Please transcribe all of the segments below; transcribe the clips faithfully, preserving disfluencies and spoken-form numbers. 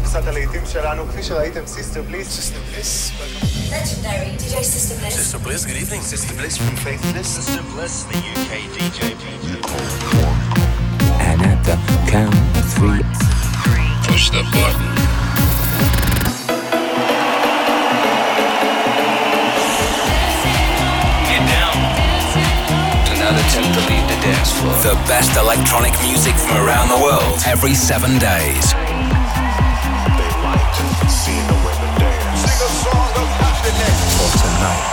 טיפסת הלהיטים שלנו, כפי שראיתם, סיסטר בליס. סיסטר בליס? Legendary די ג'יי Sister Bliss. Sister Bliss, good evening. Sister Bliss from Faithless. Sister Bliss, the U K D J. And at the count of three, push the button. Get down. Do not attempt to leave the dance floor. the best electronic music from around the world, every seven days. They like seeing the women dance. Sing a song of happiness. For tonight,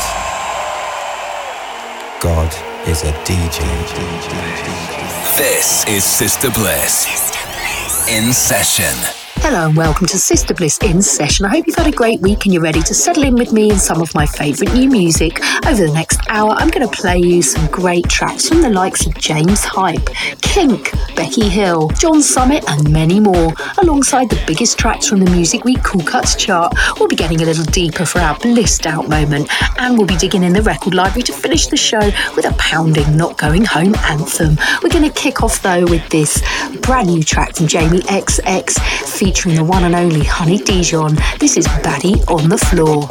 God is a D J. This is Sister Bliss. Sister Bliss. In session. Hello and welcome to Sister Bliss In Session. I hope you've had a great week and you're ready to settle in with me and some of my favourite new music. Over the next hour, I'm going to play you some great tracks from the likes of James Hype, Kink, Becky Hill, John Summit and many more. Alongside the biggest tracks from the Music Week Cool Cuts chart, we'll be getting a little deeper for our blissed out moment, and we'll be digging in the record library to finish the show with a pounding Not Going Home anthem. We're going to kick off though with this brand new track from Jamie X X featuring the one and only Honey Dijon. This is Baddie on the Floor.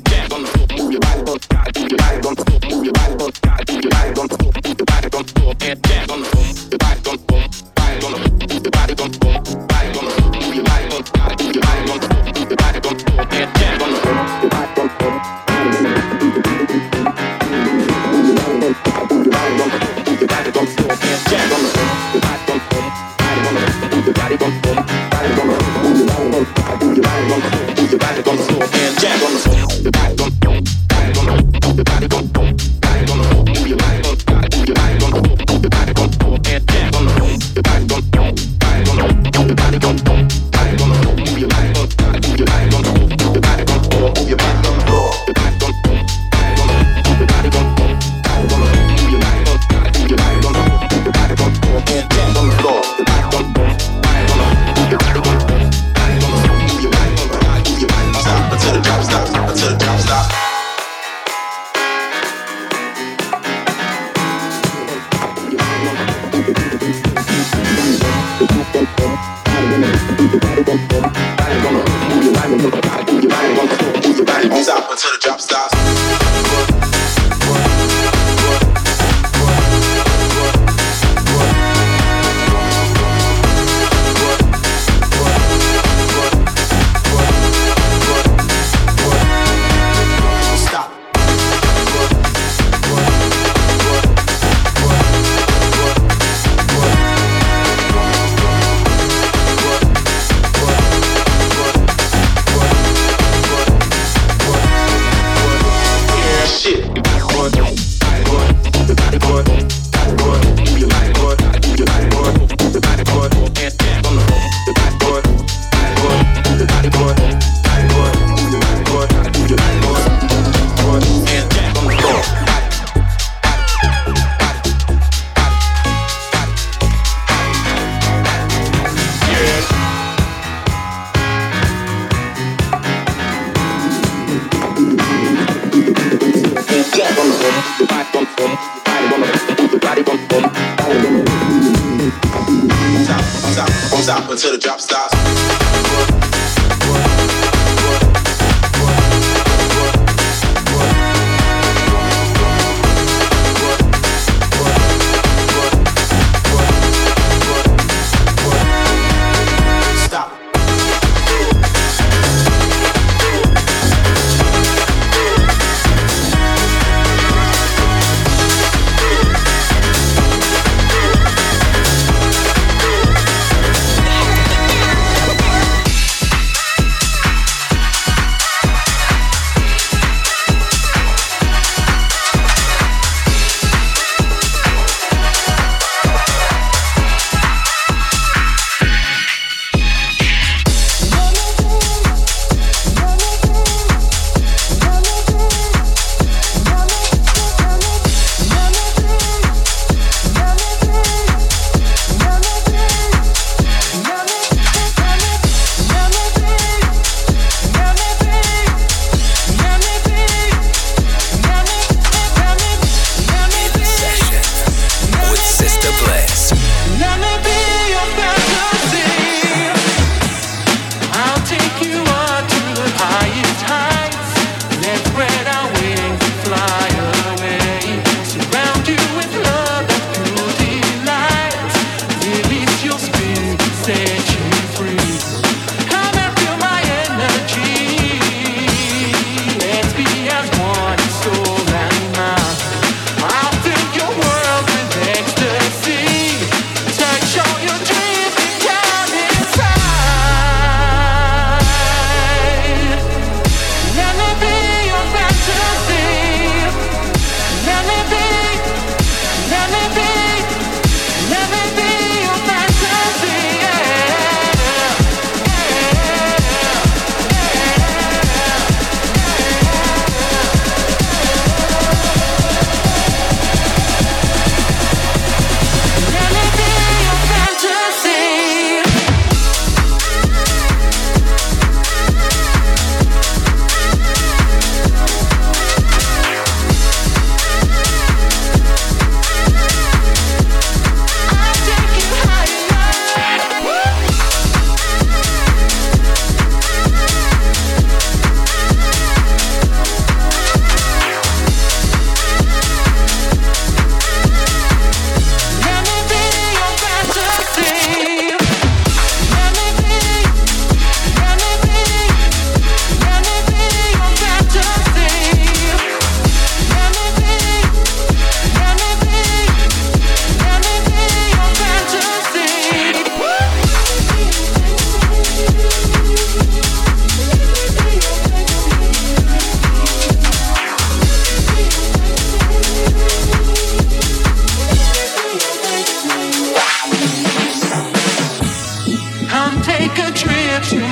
Stop until the drop stops.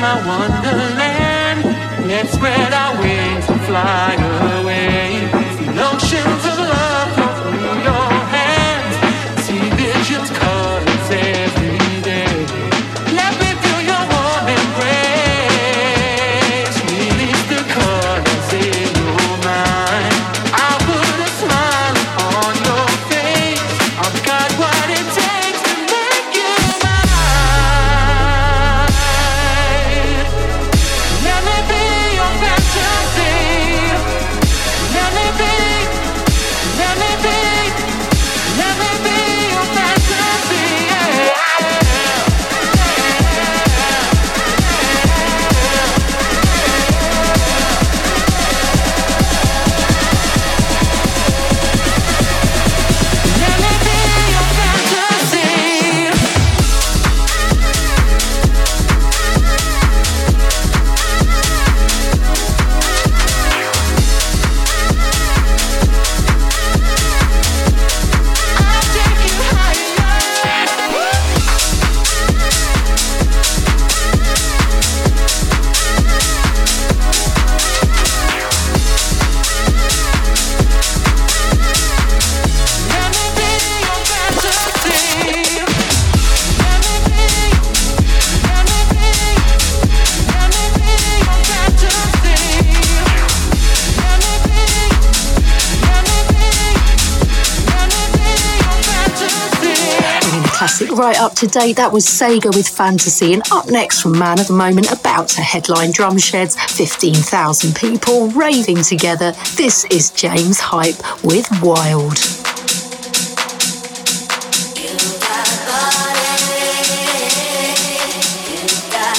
my wonderland. Let's spread our wings and fly away. Feel oceans of love flow through your hands. See visions, colors every day. Let me feel your warm embrace. Release the colors in your mind. I'll put a smile on your face. I've got what it takes to make you mine. Let me be your fantasy. Let me be, let me be, let me be your fantasy. Yeah. Let me be your fantasy. I'll take you higher. Let me be your fantasy. Let me be, let me be, let me be your fantasy. Let me be, let me be, let me be your fantasy. Bringing a classic right up to date. That was Sega with Fantasy. And up next from Man of the Moment, about to headline drum sheds, fifteen thousand people raving together. This is James Hype with Wild. You got body, you got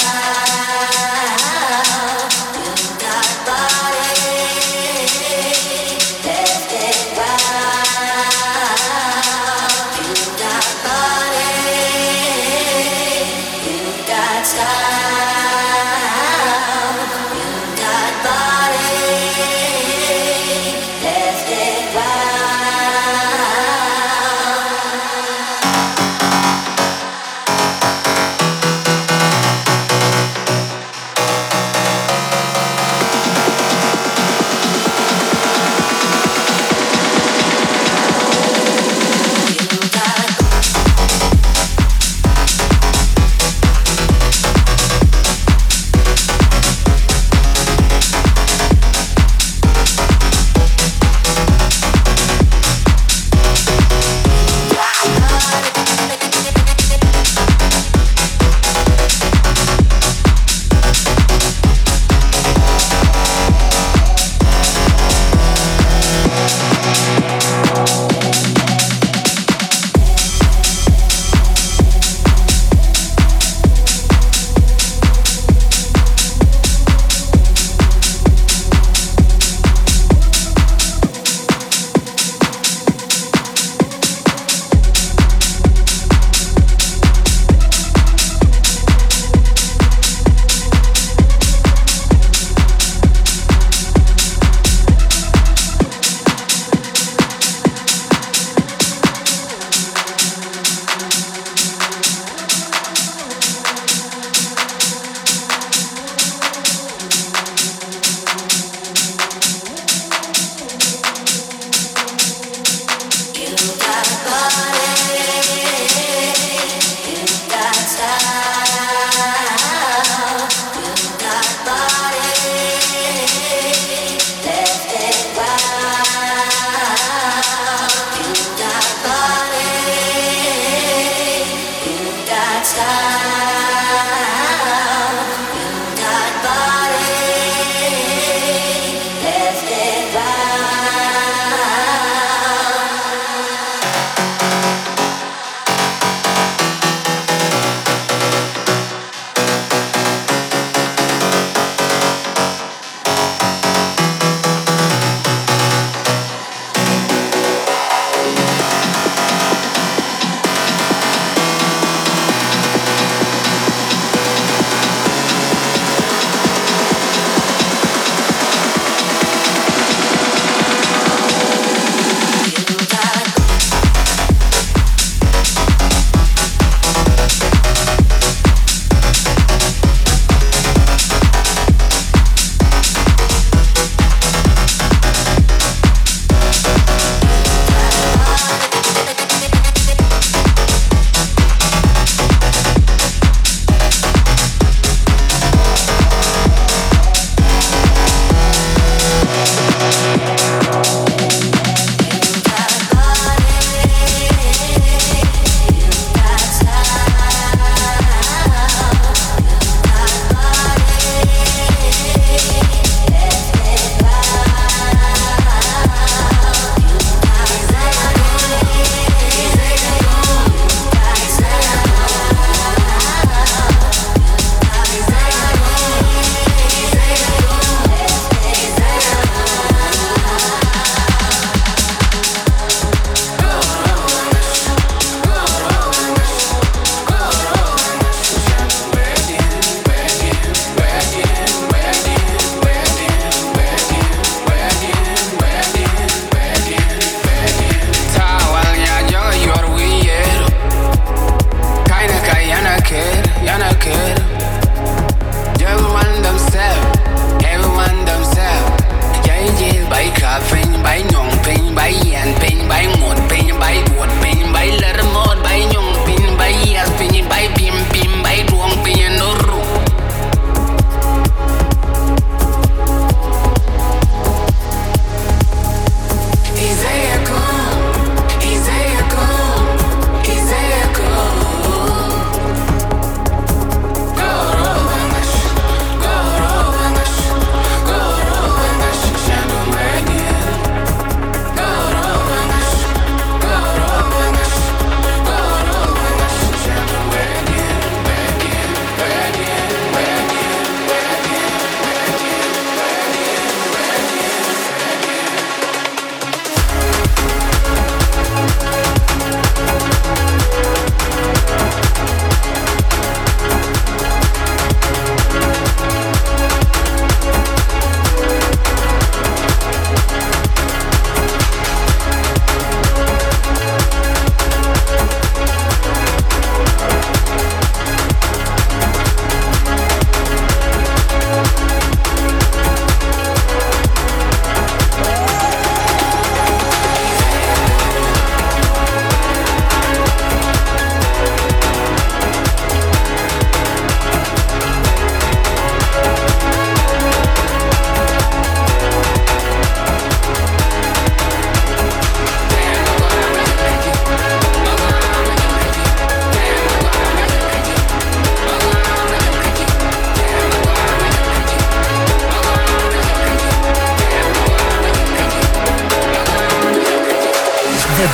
style, you got body, left it wild. You got body, you got style, you got body, left it wild.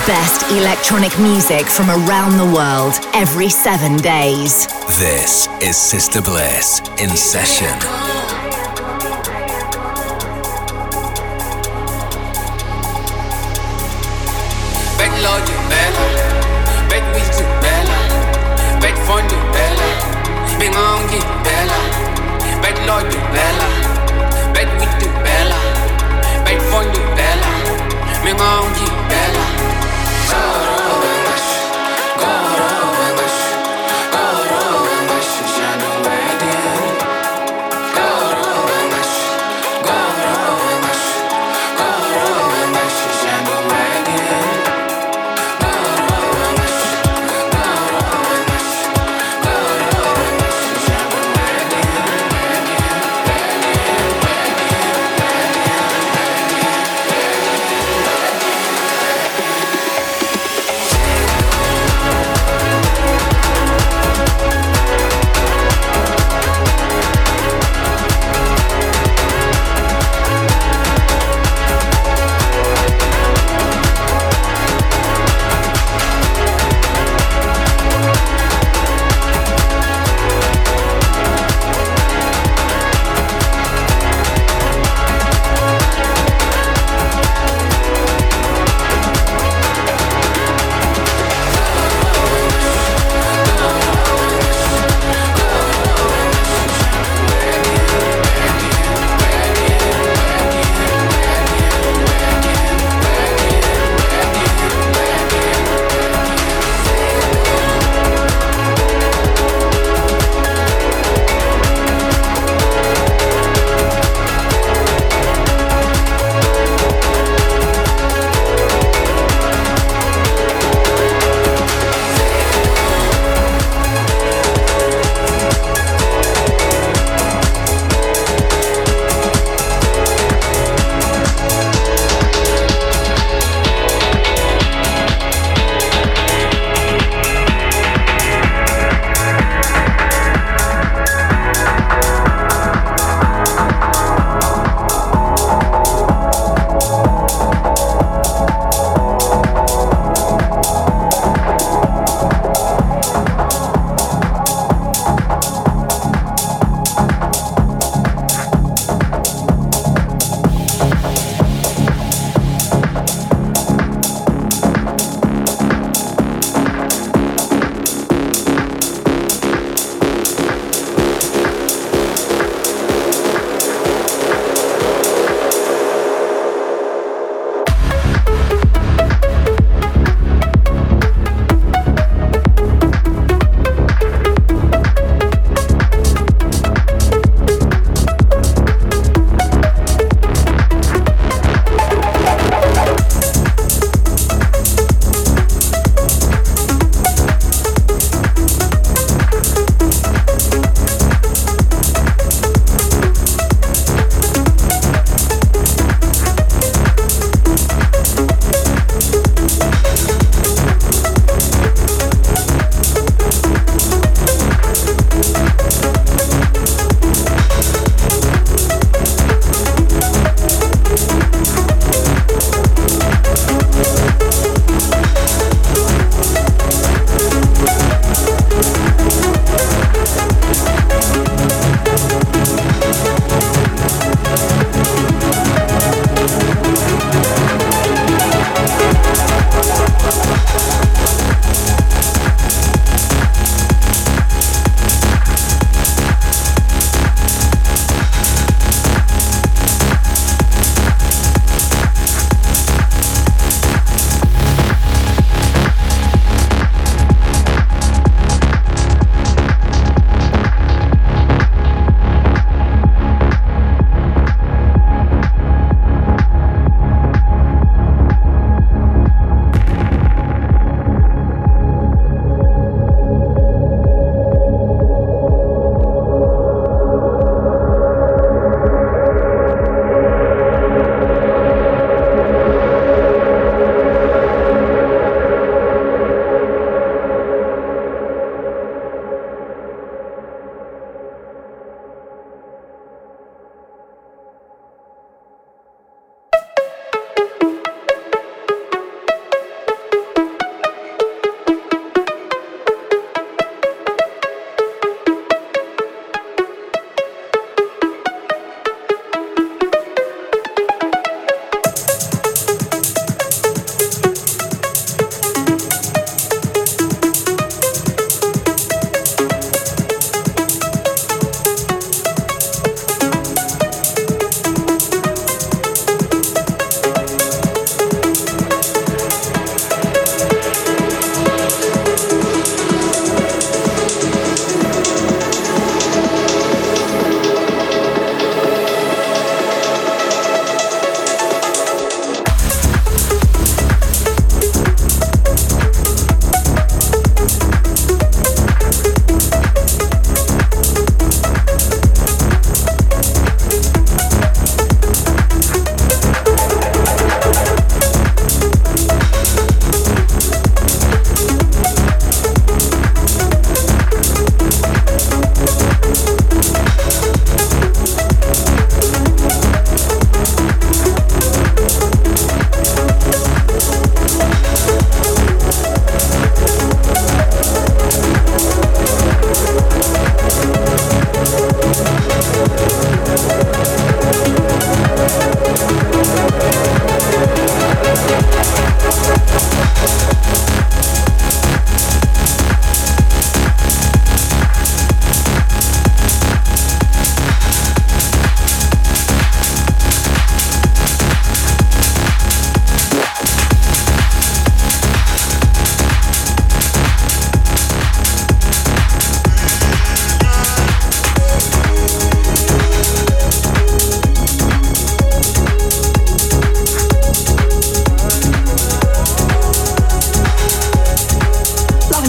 best electronic music from around the world every seven days. This is Sister Bliss in session. Bet l'odio bella, bet whisky bella, bet fondo bella, bingongi bella, bet l'odio bella, bet whisky bella, bet fondo bella, bingongi bella. Goro bash, goro bash, goro bash, jano wedding. Goro bash, goro bash, goro bash, jano wedding.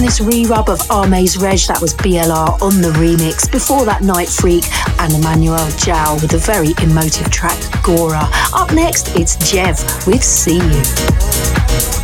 this re-rub of Arme's Reg, that was B L R on the remix. Before that, Night Freak and Emmanuel Jao with a very emotive track, Gora. Up next, it's Jev with See You.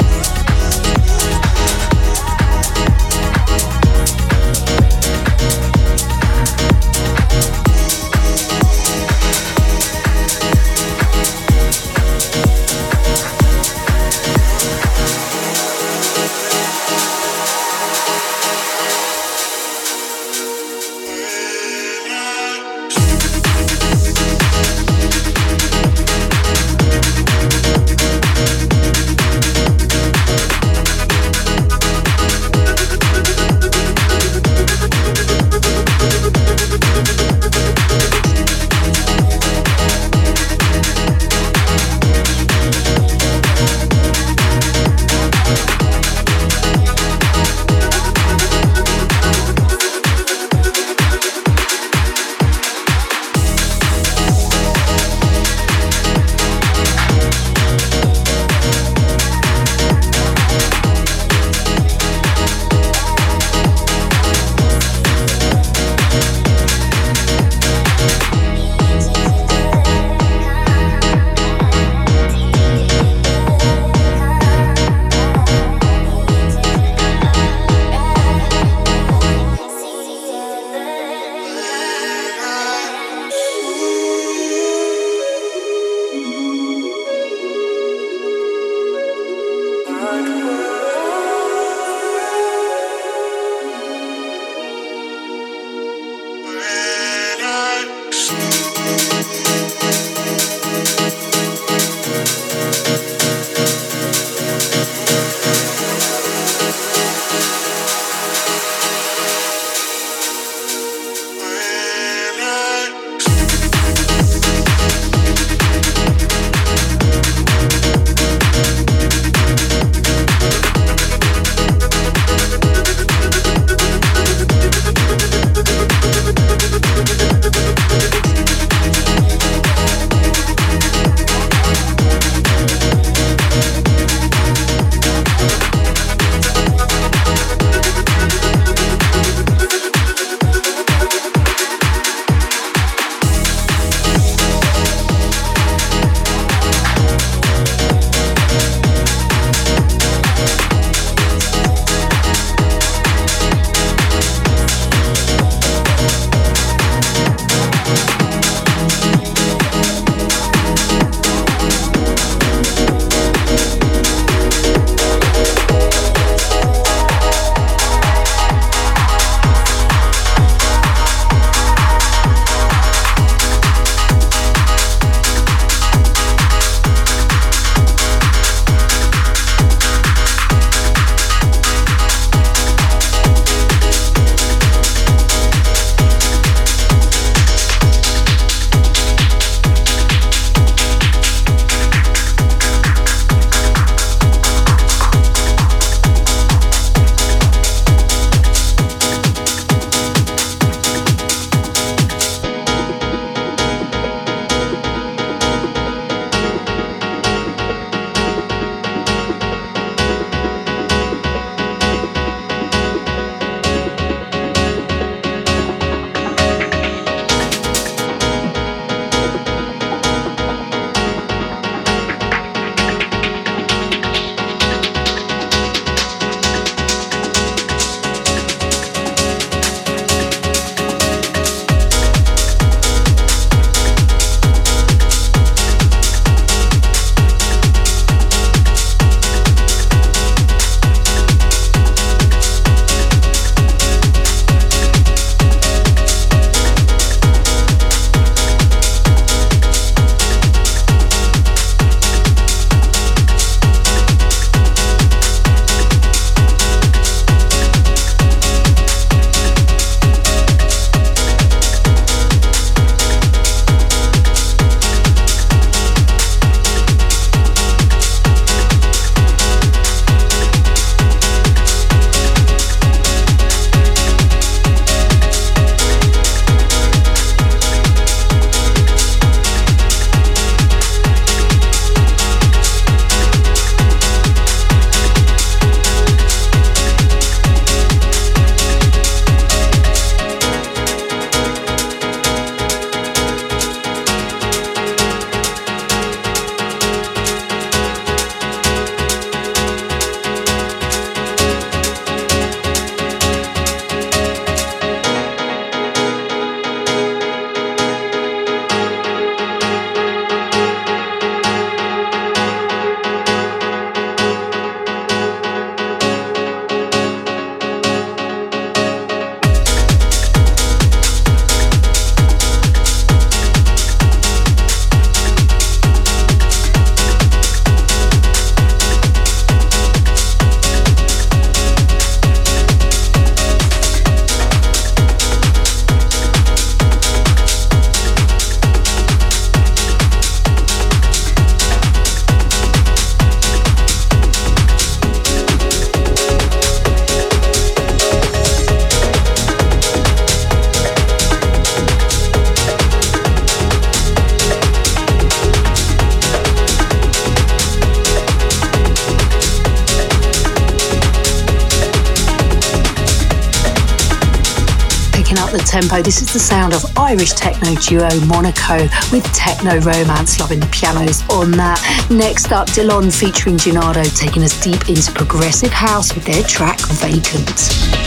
picking up the tempo. This is the sound of Irish techno duo Monaco with Techno Romance, loving the pianos on that. Next up, Delon featuring Gennaro, taking us deep into progressive house with their track Vacant.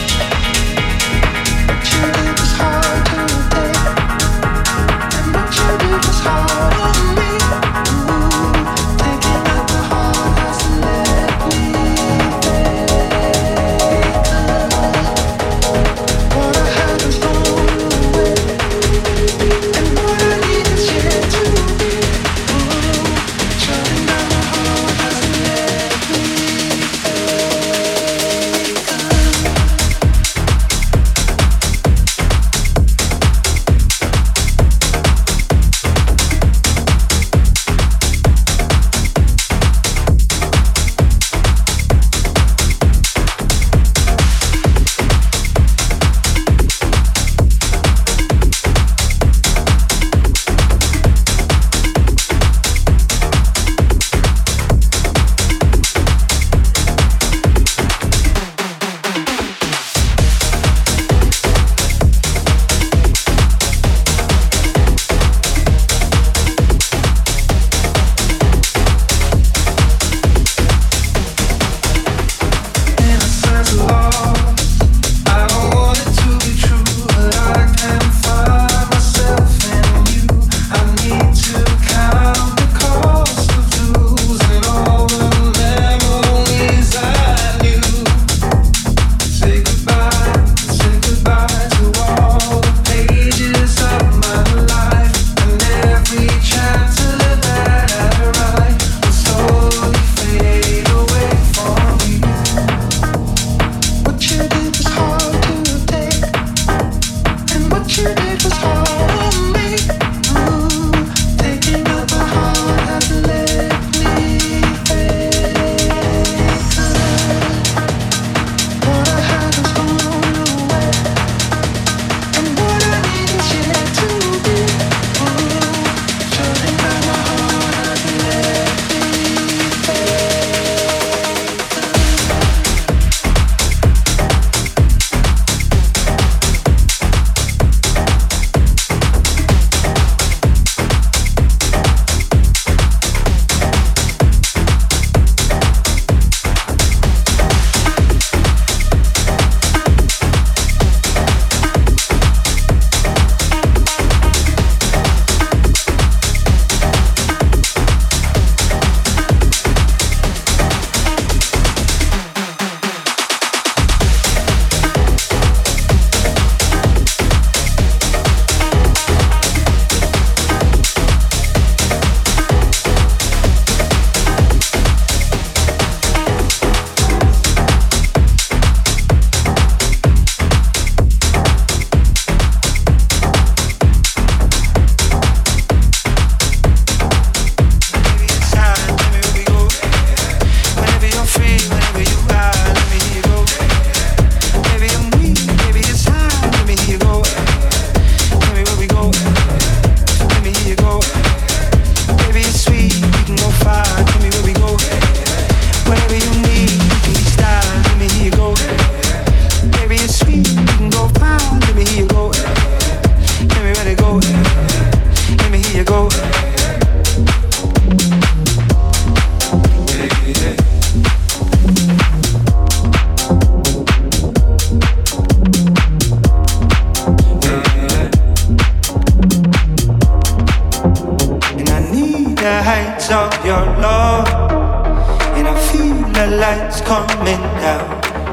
coming down,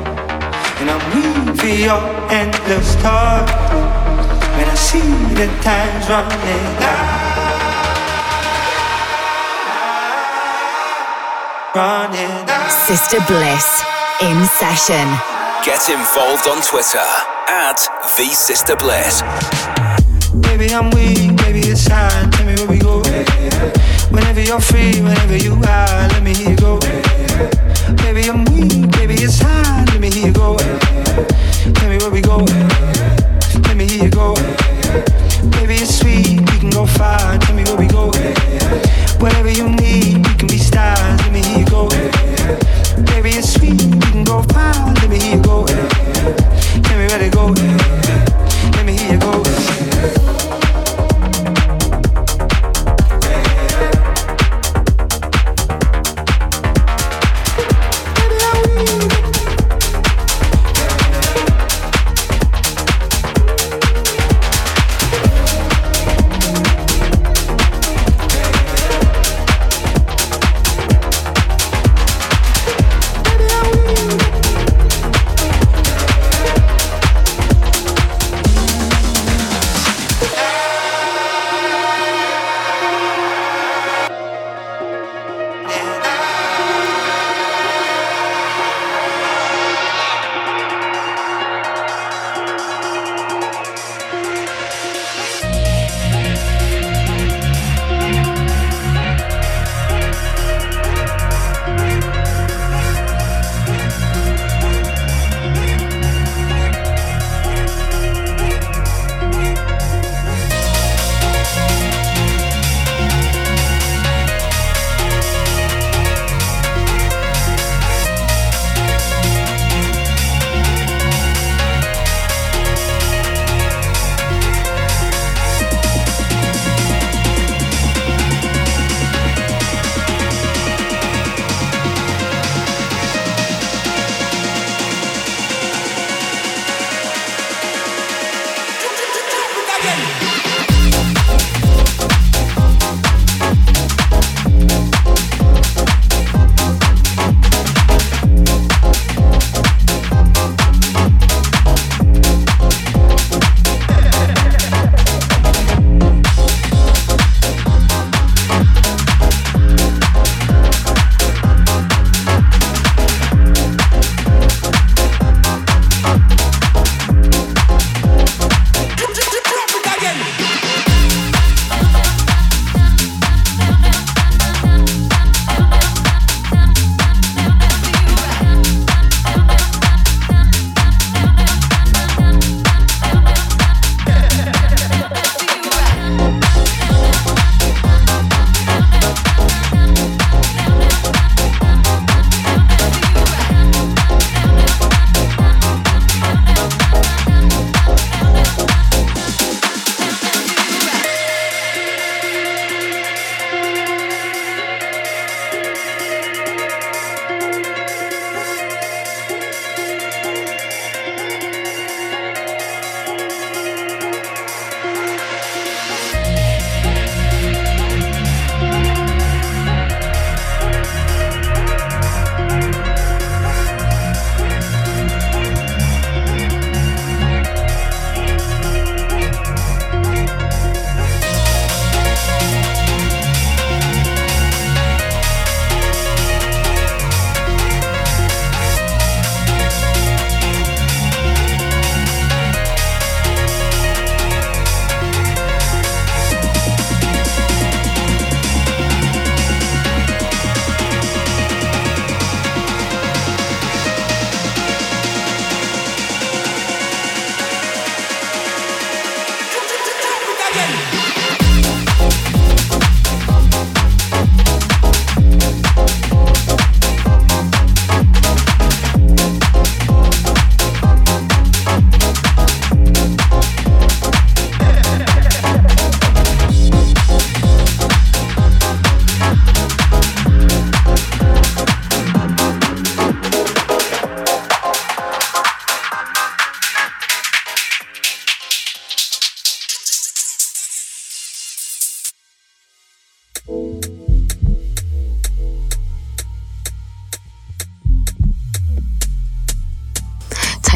and I'm weak for your endless talk. When I see the time's running out, running out. Sister Bliss in session. Get involved on Twitter at The Sister Bliss. Baby, I'm weak, baby, it's time. Tell me where we go. Whenever you're free, whenever you are, let me hear you go. Baby, I'm weak, baby, it's time. Let me hear you go. Tell me where we go. Let me hear you go. Baby, it's sweet, we can go far. Tell me where we go. Whatever you need, we can be stars. Let me hear you go. Baby, it's sweet, we can go far. Let me hear you go. Tell me where to go. Let me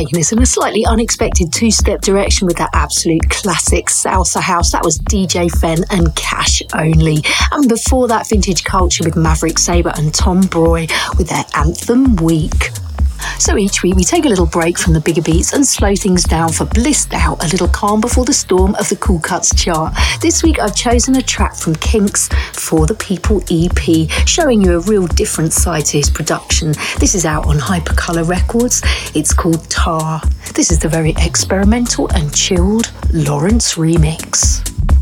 taking this in a slightly unexpected two-step direction with that absolute classic salsa house. That was D J Fen and Cash Only. And before that, Vintage Culture with Maverick Sabre and Tom Broy with their anthem Week. So each week we take a little break from the bigger beats and slow things down for Blissed Out, a little calm before the storm of the Cool Cuts chart. This week I've chosen a track from Kinks For the People E P, showing you a real different side to his production. This is out on Hypercolour Records. It's called Tar. This is the very experimental and chilled Lawrence remix.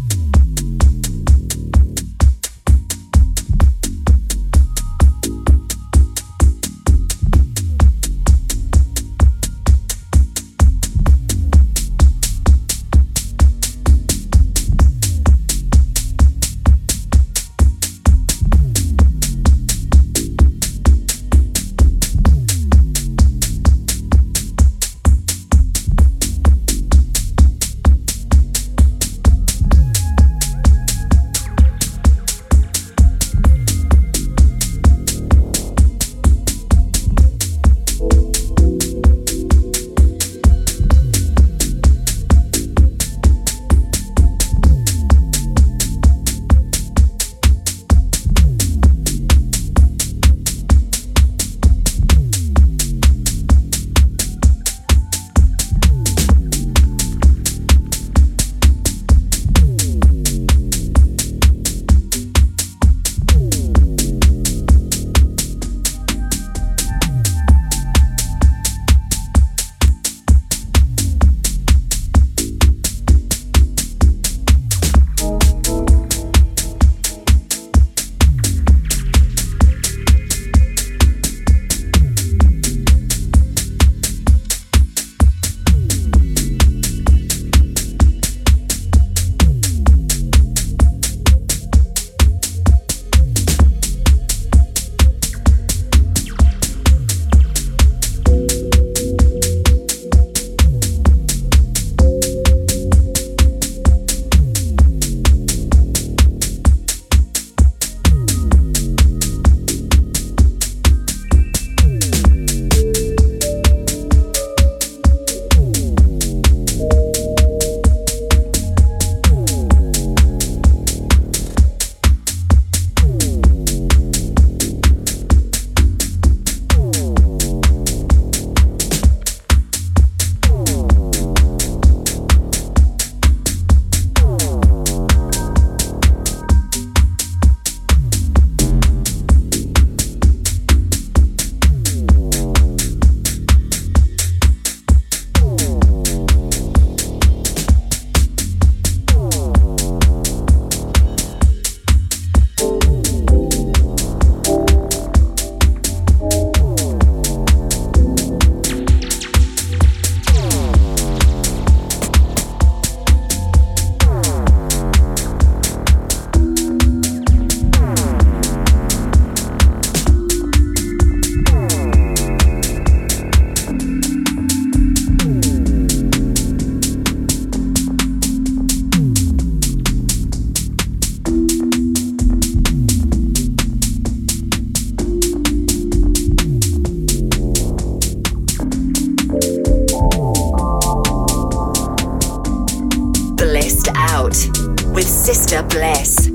with Sister Bliss.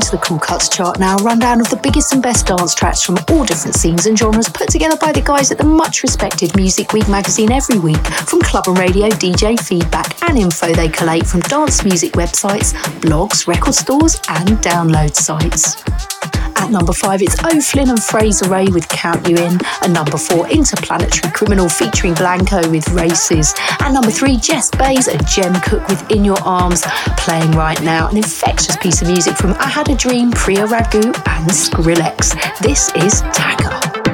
to the Cool Cuts chart now, rundown of the biggest and best dance tracks from all different scenes and genres put together by the guys at the much respected Music Week magazine every week, from club and radio, D J feedback and info they collate from dance music websites, blogs, record stores and download sites. At number five, it's O'Flynn and Fraser Ray with Count You In. And number four, Interplanetary Criminal featuring Blanco with Races. And number three, Jess Bays and Jem Cook with In Your Arms, playing right now. An infectious piece of music from I Had a Dream, Priya Raghu and Skrillex. This is Taka.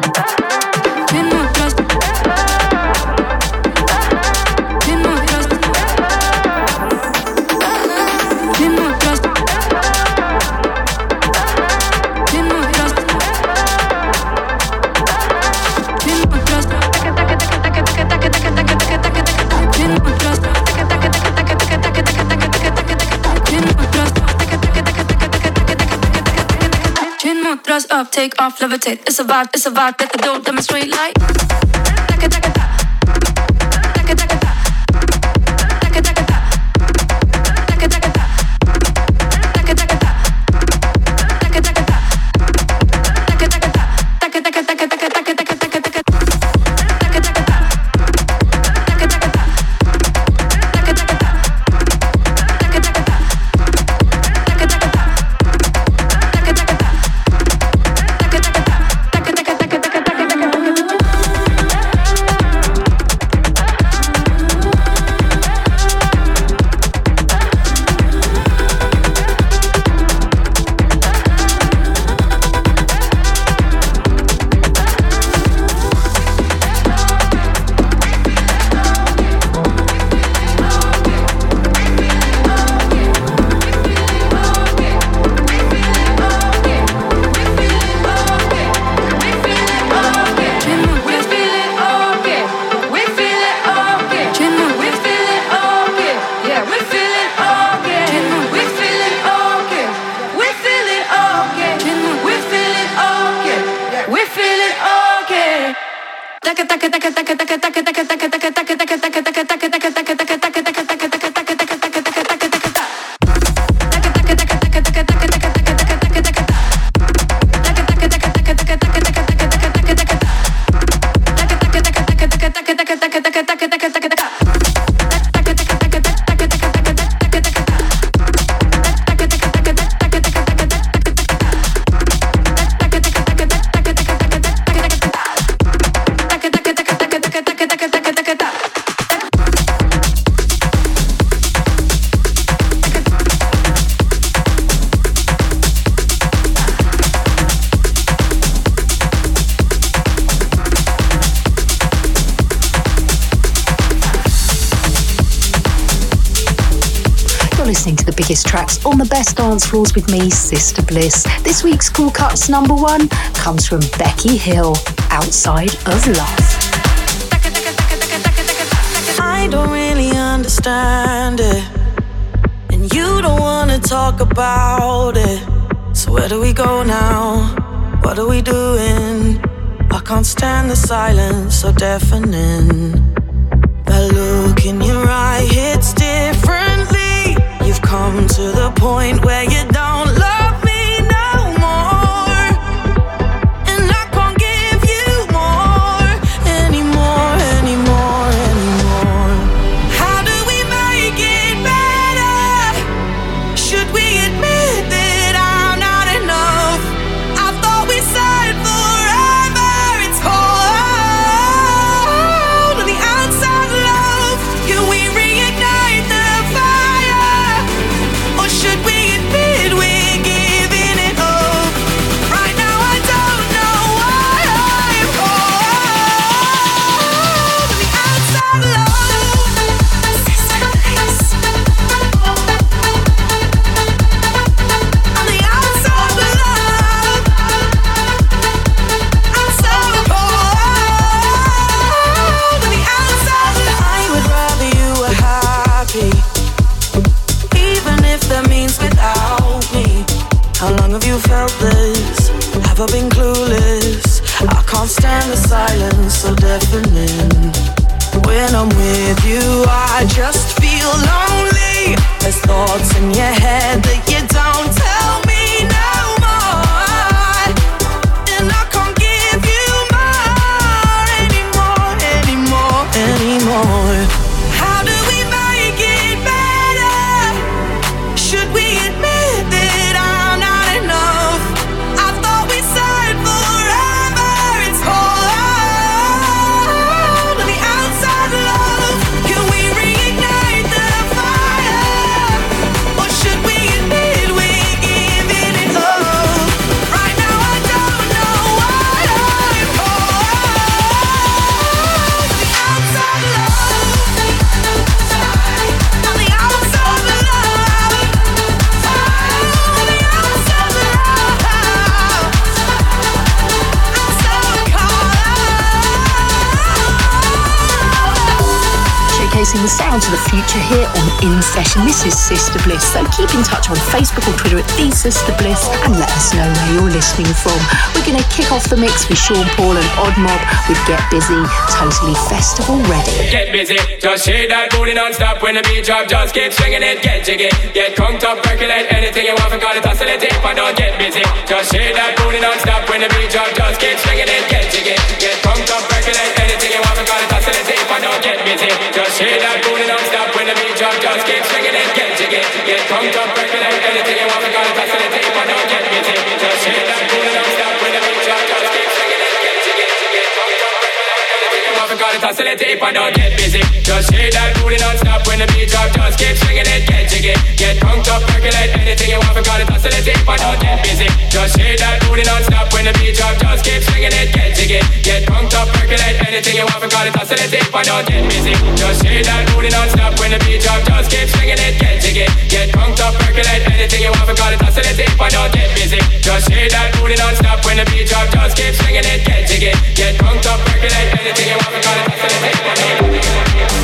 Thrust up, take off, levitate. It's a vibe, it's a vibe that they don't demonstrate like. Biggest tracks on the best dance floors with me, Sister Bliss. This week's Cool Cuts number one comes from Becky Hill, Outside of Love. I don't really understand it, and you don't wanna talk about it. So where do we go now? What are we doing? I can't stand the silence so deafening. That look in your eye hits differently. You've come to the point where you don't love me no more, and I can't give you more, anymore, anymore, anymore. How do we make it better? Should we admit that I'm not enough? I thought we said forever. It's cold on the outside, love. Can we reignite the fire? Or should we admit we're giving it up? Right now I don't know why I'm cold on the outside, love. On the outside, love. I'm so cold on the outside, love. I would rather you were happy, even if that means without me. How long have you felt this? Have I been clueless? I can't stand the silence so deafening. When I'm with you, I just feel lonely. There's thoughts in your head that you don't tell me now. reminiscing the sounds of the future here on In Session. This is Sister Bliss, so keep in touch on Facebook or Twitter at The Sister Bliss and let us know where you're listening from. We're going to kick off the mix with Sean Paul and Odd Mob with Get Busy, totally festival ready. Get busy, just shake that booty non-stop. When the beat drop, just keep swinging it. Get jiggy, get conked up, percolate anything you want. Forgot it, hustle it, tape and don't get busy. Just shake that booty non-stop. When the beat drop, just keep swinging it. Get jiggy, get conked up, percolate anything you want. Forgot it, hustle it, tape and don't get busy. Just shake that booty non-stop. When the beat drop, just keep swinging it. Get jiggy, get conked up, percolate anything you want. Forgot it, hustle it, tape and don't get busy. Just shake that booty non-stop. When the beat drop, just keep swinging it. Get jiggy, get conked up, percolate anything you want. Forgot it, hustle it, tape and don't get busy. Just shake that booty non-stop. When the beat drop, just keep swinging it. Get jiggy, get conked up, percolate anything you want. Forgot it, hustle it, tape and don't get busy. Just shake that booty non-stop. When the beat drop, just keep swinging it. Get jiggy, get conked up, percolate anything you want. Forgot it, hustle it, tape and don't get busy. Just shake that booty non-stop. When the beat drop, just keep swinging it. Get jiggy, get conked up, percolate anything you want. Forgot it, hustle it, tape and don't get busy. Just shake that booty non-stop. When the beat drop, just keep swinging it. Get jiggy, get conked up, percolate anything you want. Forgot it, hustle it, tape and don't get busy.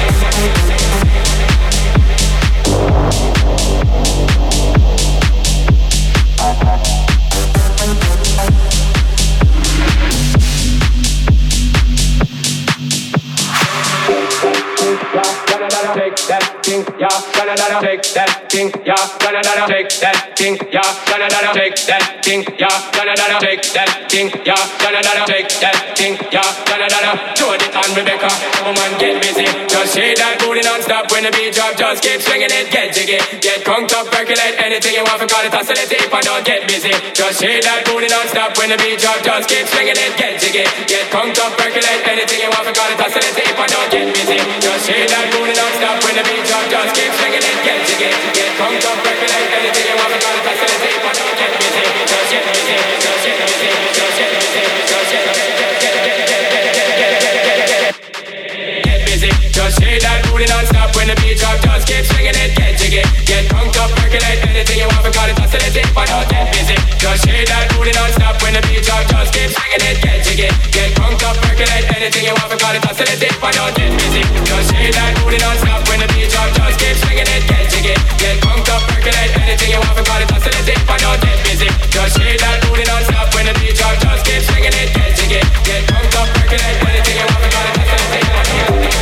Take that thing, yeah, gonna gonna take that thing, yeah, gonna gonna take that thing, yeah, gonna gonna take that thing, yeah, gonna gonna take that thing, yeah, gonna gonna take that thing, yeah, gonna gonna Jody and Rebecca, woman get busy, just shake that booty non-stop. When the beat drop, just keep swinging it, get jiggy, get conked up, percolate anything you want. Forgot it, hustle it, tape and don't get busy. Just shake that booty non-stop. When the beat drop, just keep swinging it, get jiggy, get conked up, percolate anything you want. Forgot it, hustle it, tape and don't get busy. Just shake that booty non-stop. When the beat drop, just keep swinging it, get jiggy, get conked up, percolate anything you want. Forgot it, hustle it, tape and don't get busy. Just get busy, just get busy, just get busy, just get get busy. Just shake that booty non-stop. When the beat drop, just keep swinging it, get jiggy, get conked up, percolate anything you want. Forgot it, hustle it, tape and don't get busy. Just shake that booty non-stop. When the beat drop, just keep swinging it, get jiggy, get conked up, percolate anything you want. Forgot it, hustle it, tape and don't get busy. Just shake that booty non-stop. When the beat drop, just keep swinging it, get jiggy, get conked up, percolate anything you want. Forgot it, hustle it, tape and don't get busy. Just shake that booty non-stop. When the beat drop, just keep swinging it, get jiggy, get conked up, percolate anything you want. Forgot it, hustle it, tape and don't get busy.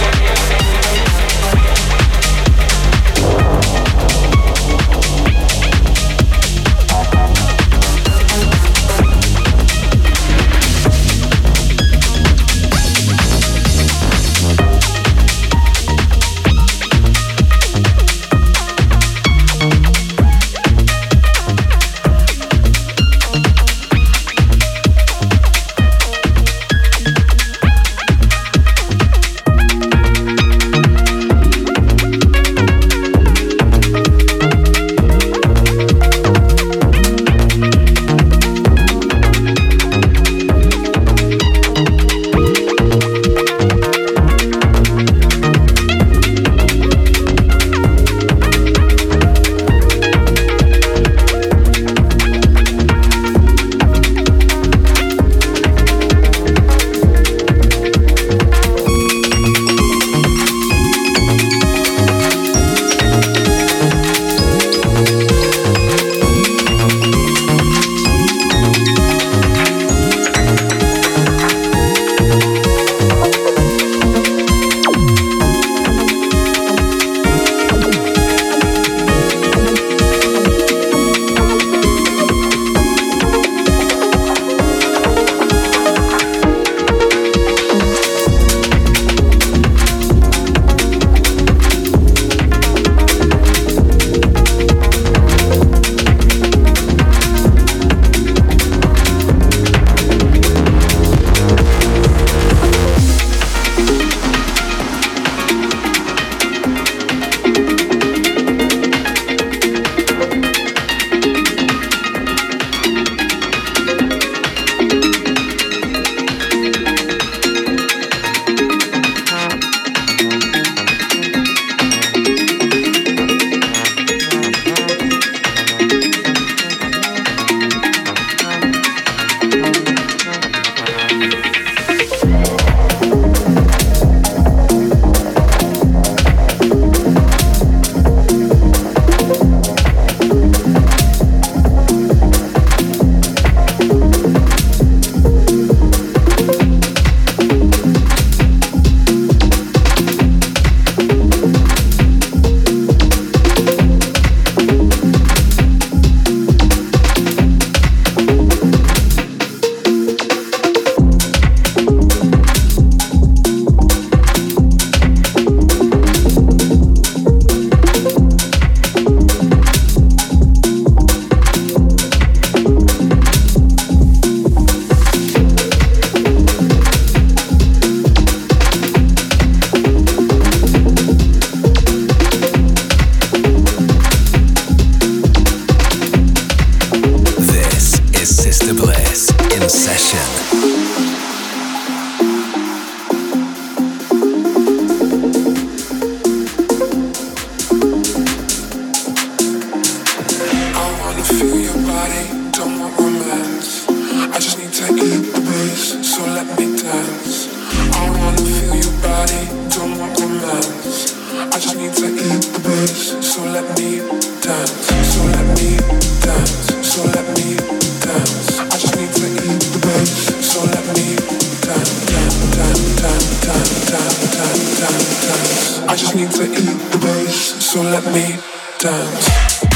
just need to eat the bass. So let me dance. So let me dance. So let me dance. I just need to eat the bass. So let me dance, dance, dance, dance, dance, dance, dance, dance, dance. I just need to eat the bass. So let me dance.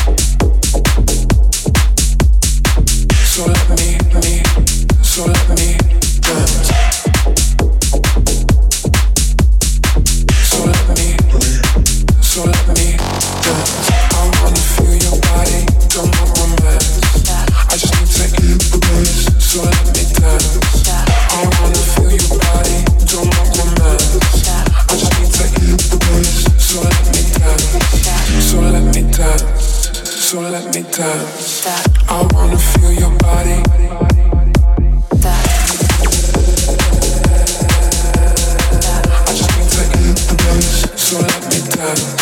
So let me, me, so let me dance. So let me, so let me dance. I wanna feel your body, don't want romance. I just need to eat the bass, so let me dance. I wanna feel your body, don't want romance. I just need to eat the bass, so let me dance. So let me dance, so let me dance. I wanna feel your body. I just need to eat the bass, so let me dance.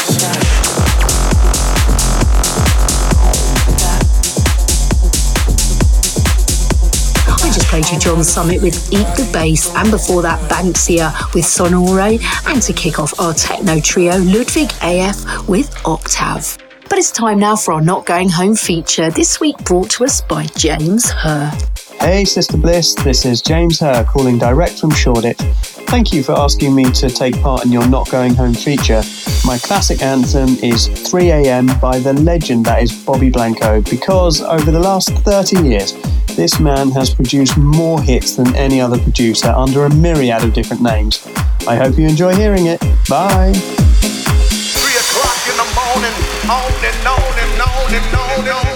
I just played you John Summit with Eat the Bass, and before that Banksia with Sonore, and to kick off our techno trio, Ludwig A F with Octave. But it's time now for our Not Going Home feature, this week brought to us by James Hurr. Hey Sister Bliss, this is James Hurr calling direct from Shoreditch. Thank you for asking me to take part in your Not Going Home feature. My classic anthem is three a.m. by the legend that is Bobby Blanco, because over the last thirty years, this man has produced more hits than any other producer under a myriad of different names. I hope you enjoy hearing it. Bye. Three o'clock in the morning, on and on and on and on and on.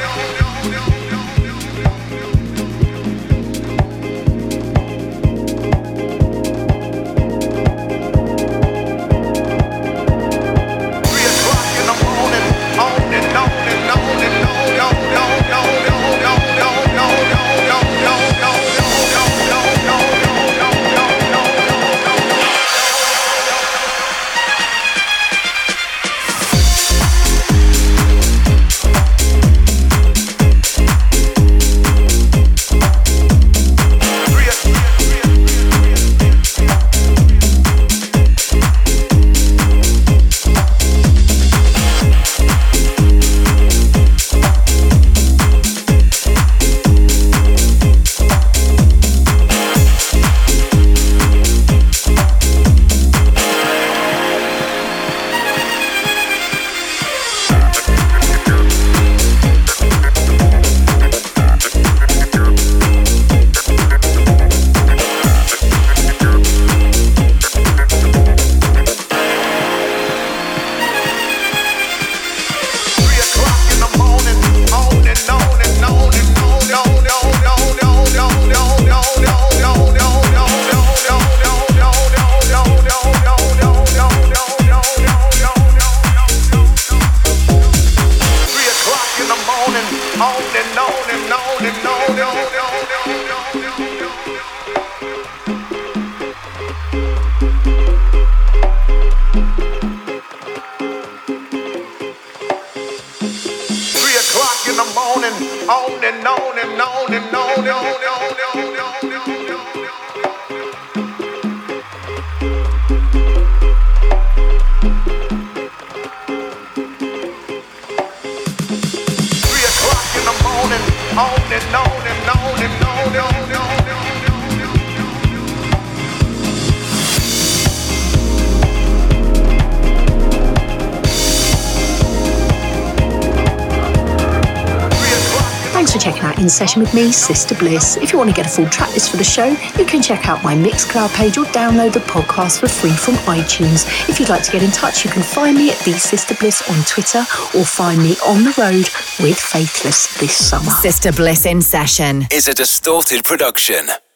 Thanks for checking out In Session with me, Sister Bliss. If you want to get a full track list for the show, you can check out my Mixcloud page or download the podcast for free from iTunes. If you'd like to get in touch, you can find me at The Sister Bliss on Twitter or find me on the road with Faithless this summer. Sister Bliss In Session is a Distorted production.